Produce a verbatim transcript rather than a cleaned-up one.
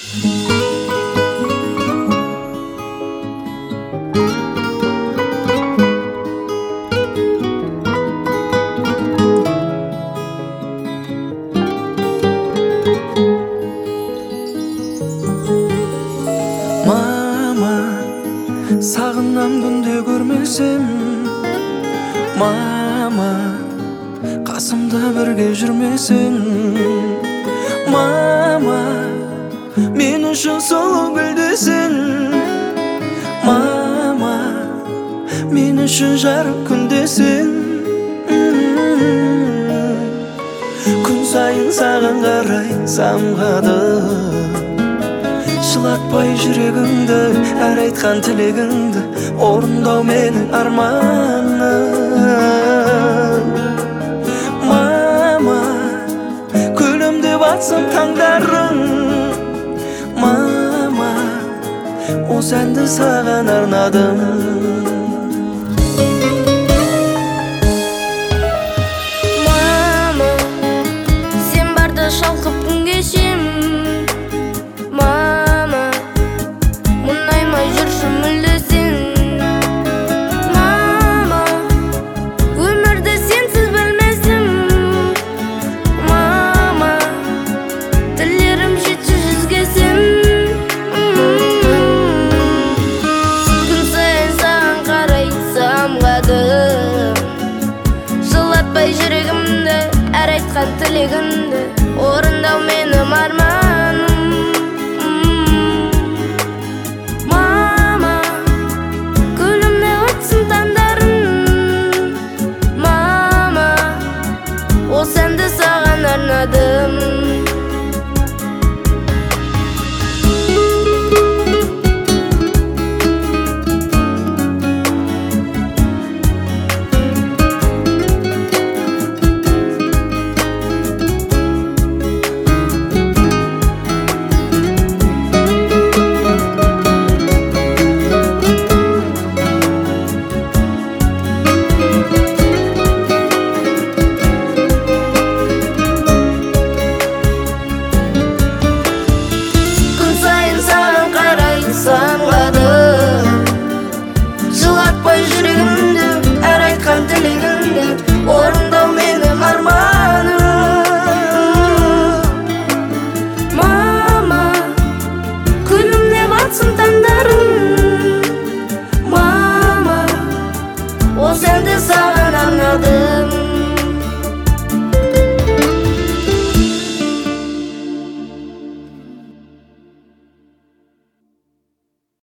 Сағынам күнде көрмесем, мама, қасымда бірге жүрмесең. Мама, мен үшін сұлу гүлдесің. Мама, мен үшін жарық күндесің. Күн сайын саған қарай самғады, жылатпай жүрегіңді, әр айтқан тілегіңді орындау менің арманым. Мама, күлімдеп атсын таңдарың. Мама, осы әнді саған арнадым.